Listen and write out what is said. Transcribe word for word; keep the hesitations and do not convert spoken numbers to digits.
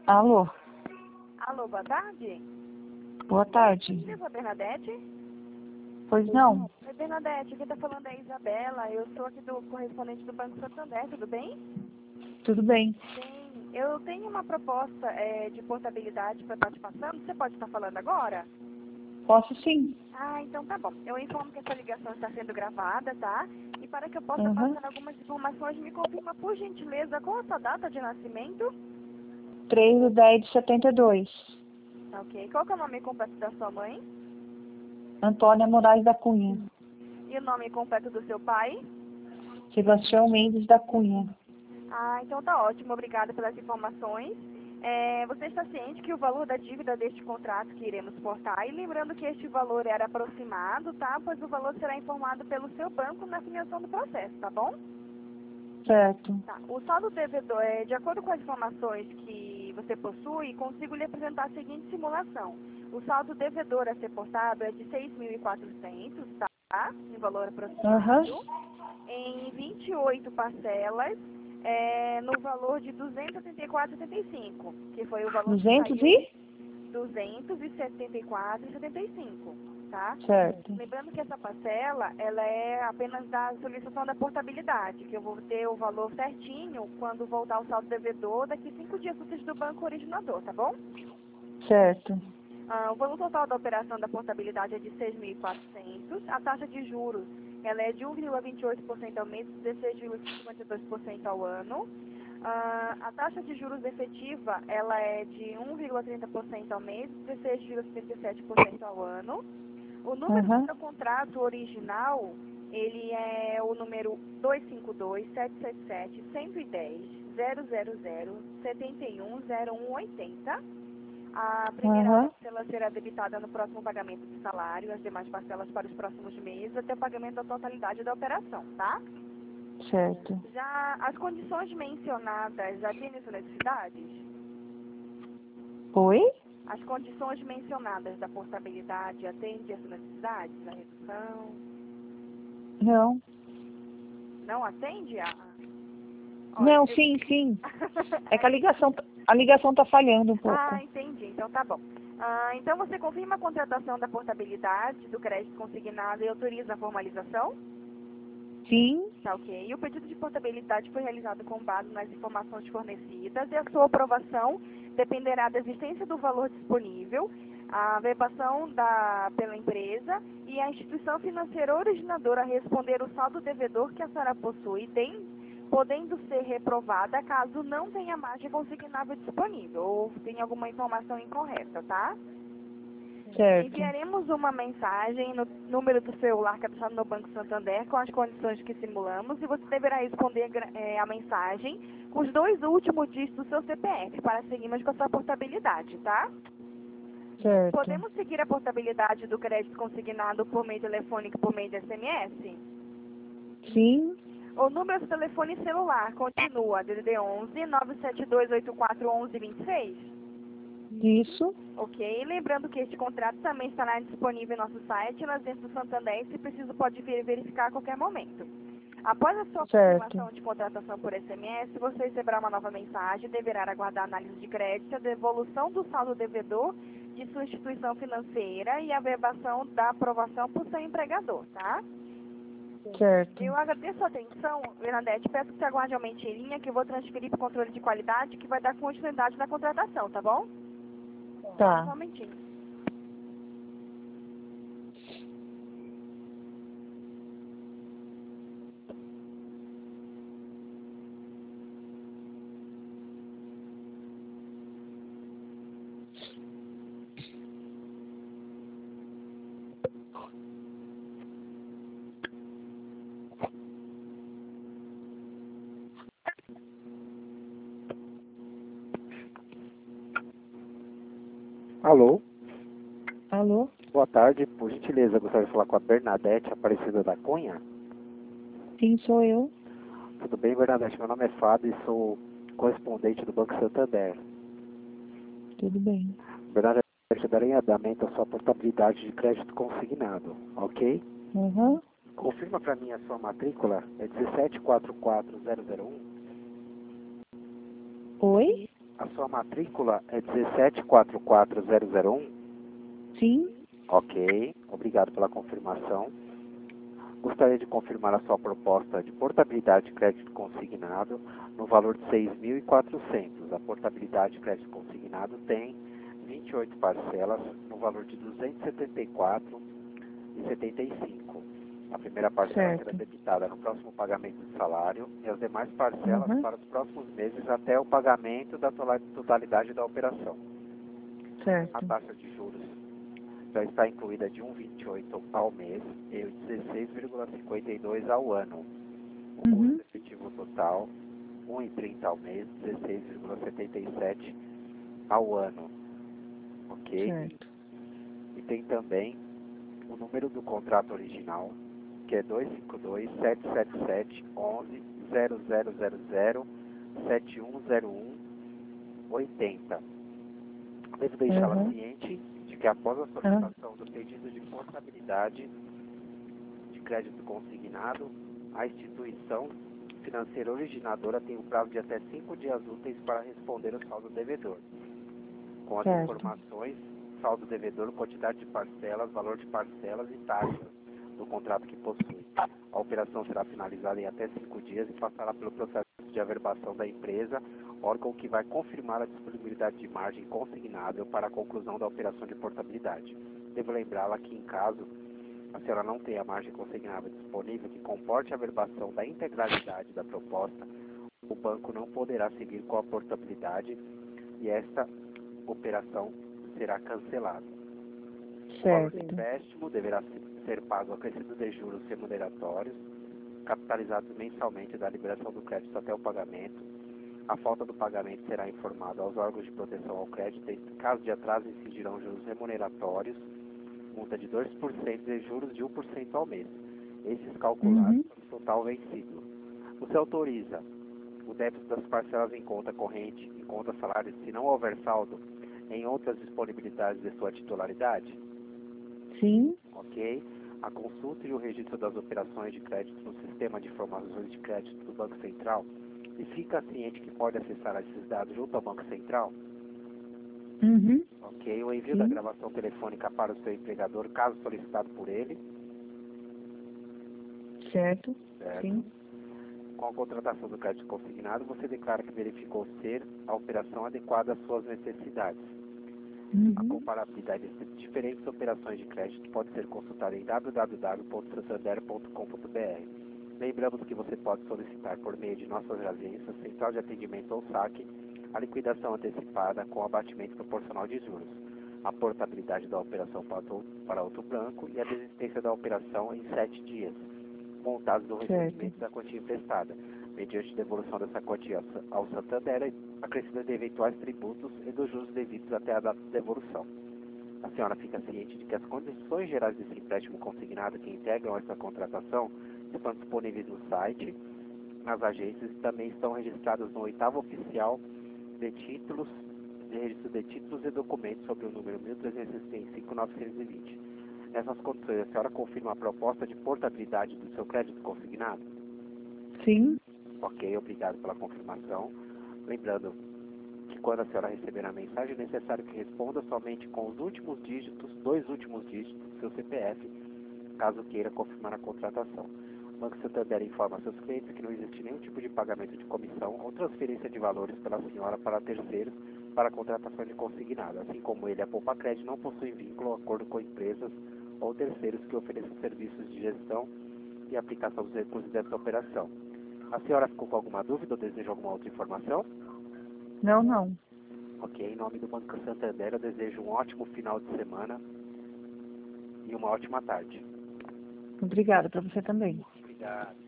Alô, Alô, boa tarde. boa tarde. Viva, a Bernadette? Pois não? Oi, Bernadette, quem tá falando é a Isabela. Eu sou aqui do correspondente do Banco Santander, tudo bem? Tudo bem. Bem, eu tenho uma proposta é, de portabilidade para estar te passando. Você pode estar falando agora? Posso sim. Ah, então tá bom. Eu informo que essa ligação está sendo gravada, tá? E para que eu possa Uhum. passar algumas informações, me confirma, por gentileza, qual a sua data de nascimento? três de dez de setenta e dois. Tá, ok. Qual que é o nome completo da sua mãe? Antônia Moraes da Cunha. E o nome completo do seu pai? Sebastião Mendes da Cunha. Ah, então tá ótimo. Obrigada pelas informações. É, você está ciente que o valor da dívida deste contrato que iremos portar, e lembrando que este valor era aproximado, tá? Pois o valor será informado pelo seu banco na filiação do processo, tá bom? Certo. Tá. O saldo devedor, é, de acordo com as informações que você possui, consigo lhe apresentar a seguinte simulação. O saldo devedor a ser portado é de seis mil e quatrocentos, tá? Em valor aproximado. Aham. Em vinte e oito parcelas, é, no valor de duzentos e setenta e quatro vírgula setenta e cinco, que foi o valor que duzentos saiu, e? duzentos e setenta e quatro vírgula setenta e cinco, tá? Certo. Lembrando que essa parcela, ela é apenas da solicitação da portabilidade, que eu vou ter o valor certinho quando voltar o saldo devedor daqui cinco dias úteis do banco originador, tá bom? Certo. Ah, o valor total da operação da portabilidade é de seis mil e quatrocentos. A taxa de juros, ela é de um vírgula vinte e oito por cento ao mês e dezesseis vírgula cinquenta e dois por cento ao ano. Ah, a taxa de juros efetiva, ela é de um vírgula trinta por cento ao mês e dezesseis vírgula setenta e sete por cento ao ano. O número do Aham. seu contrato original, ele é o número dois cinco dois, sete sete sete, um um zero, zero zero zero, sete um zero um oito zero. A primeira Aham. parcela será debitada no próximo pagamento do salário, as demais parcelas para os próximos meses, até o pagamento da totalidade da operação, tá? Certo. Já as condições mencionadas atendem suas necessidades? Oi? As condições mencionadas da portabilidade atendem às suas necessidades? A redução? Não. Não atende a... Olha, Não, eu... sim, sim. É que a ligação, a ligação tá falhando um Ah, pouco. entendi. Então tá bom. Ah, então você confirma a contratação da portabilidade do crédito consignado e autoriza a formalização? Sim. Tá, ok. E o pedido de portabilidade foi realizado com base nas informações fornecidas e a sua aprovação dependerá da existência do valor disponível, a verbação da, pela empresa e a instituição financeira originadora a responder o saldo devedor que a senhora possui, tem, podendo ser reprovada caso não tenha margem consignável disponível ou tenha alguma informação incorreta, tá? Certo. Enviaremos uma mensagem no número do celular cadastrado no Banco Santander com as condições que simulamos e você deverá responder é, a mensagem com os dois últimos dígitos do seu C P F para seguirmos com a sua portabilidade, tá? Certo. Podemos seguir a portabilidade do crédito consignado por meio telefônico e por meio de S M S? Sim. O número do telefone celular continua D D D onze, nove sete dois oito quatro, onze vinte e seis? Isso. Ok, lembrando que este contrato também estará disponível em nosso site, nas agências do Santander, e se preciso pode vir verificar a qualquer momento. Após a sua Certo. confirmação de contratação por S M S, você receberá uma nova mensagem e deverá aguardar a análise de crédito, a devolução do saldo devedor de sua instituição financeira e a verbação da aprovação por seu empregador, tá? Certo. Eu agradeço a atenção, Bernadette, peço que você aguarde aumente em linha, que eu vou transferir para o controle de qualidade, que vai dar continuidade na contratação, tá bom? Só um Tá. momentinho. Alô, Alô? boa tarde. Por gentileza, gostaria de falar com a Bernadette Aparecida da Cunha. Sim, sou eu. Tudo bem, Bernadette? Meu nome é Fábio e sou correspondente do Banco Santander. Tudo bem. Bernadette, eu darei em andamento a sua portabilidade de crédito consignado, ok? Uhum. Confirma para mim a sua matrícula, é um sete quatro quatro zero zero um. Oi? A sua matrícula é dezessete quatro quatro zero zero um? Sim. Ok, obrigado pela confirmação. Gostaria de confirmar a sua proposta de portabilidade de crédito consignado no valor de seis mil e quatrocentos. A portabilidade de crédito consignado tem vinte e oito parcelas no valor de duzentos e setenta e quatro reais e setenta e cinco centavos. A primeira parcela Certo. será debitada no próximo pagamento do salário e as demais parcelas Uhum. para os próximos meses até o pagamento da tola- totalidade da operação. A Certo. taxa de juros já está incluída de um vírgula vinte e oito ao mês e dezesseis vírgula cinquenta e dois ao ano. O Uhum. custo efetivo total, um vírgula trinta ao mês, dezesseis vírgula setenta e sete ao ano. Ok? Certo. E tem também o número do contrato original, que é dois cinco dois, sete sete sete, onze, zero zero zero zero, sete um zero um, oitenta. Devo deixá-la Uhum. ciente de que após a solicitação do pedido de portabilidade de crédito consignado, a instituição financeira originadora tem um prazo de até cinco dias úteis para responder ao saldo devedor, com as Certo. informações, saldo devedor, quantidade de parcelas, valor de parcelas e taxas do contrato que possui. A operação será finalizada em até cinco dias e passará pelo processo de averbação da empresa, órgão que vai confirmar a disponibilidade de margem consignável para a conclusão da operação de portabilidade. Devo lembrá-la que, em caso a senhora não tenha margem consignável disponível que comporte a averbação da integralidade da proposta, o banco não poderá seguir com a portabilidade e esta operação será cancelada. O valor do Certo. empréstimo deverá ser pago acrescido de juros remuneratórios, capitalizados mensalmente da liberação do crédito até o pagamento. A falta do pagamento será informada aos órgãos de proteção ao crédito. Em caso de atraso, incidirão juros remuneratórios, multa de dois por cento e juros de um por cento ao mês. Esses calculados Uhum. pelo total vencido. Você autoriza o débito das parcelas em conta corrente e conta salário, se não houver saldo, em outras disponibilidades de sua titularidade? Sim. Ok? A consulta e o registro das operações de crédito no sistema de informações de crédito do Banco Central, e fica ciente que pode acessar esses dados junto ao Banco Central? Uhum. Ok? O envio Sim. da gravação telefônica para o seu empregador, caso solicitado por ele, Certo. certo? Sim. Com a contratação do crédito consignado, você declara que verificou ser a operação adequada às suas necessidades. A Uhum. comparabilidade de diferentes operações de crédito pode ser consultada em w w w ponto santander ponto com ponto b r. Lembramos que você pode solicitar por meio de nossas agências, central de atendimento ou saque, a liquidação antecipada com abatimento proporcional de juros, a portabilidade da operação para outro banco e a desistência da operação em sete dias, montados do recebimento da quantia emprestada, mediante devolução dessa quantia ao Santander, acrescida de eventuais tributos e dos juros devidos até a data de devolução. A senhora fica ciente de que as condições gerais desse empréstimo consignado que integram essa contratação estão disponíveis no site, nas agências e também estão registradas no oitavo oficial de títulos, de registro de títulos e documentos sobre o número mil trezentos e sessenta e cinco, novecentos e vinte. Nessas condições, a senhora confirma a proposta de portabilidade do seu crédito consignado? Sim. Ok, obrigado pela confirmação. Lembrando que quando a senhora receber a mensagem, é necessário que responda somente com os últimos dígitos, dois últimos dígitos do seu C P F, caso queira confirmar a contratação. O Banco Santander informa a seus clientes que não existe nenhum tipo de pagamento de comissão ou transferência de valores pela senhora para terceiros para a contratação de consignado, assim como ele, a Poupa Crédito, não possui vínculo ou acordo com empresas ou terceiros que ofereçam serviços de gestão e aplicação dos recursos dessa operação. A senhora ficou com alguma dúvida ou deseja alguma outra informação? Não, não. Ok, em nome do Banco Santander, eu desejo um ótimo final de semana e uma ótima tarde. Obrigada para você também. Obrigado.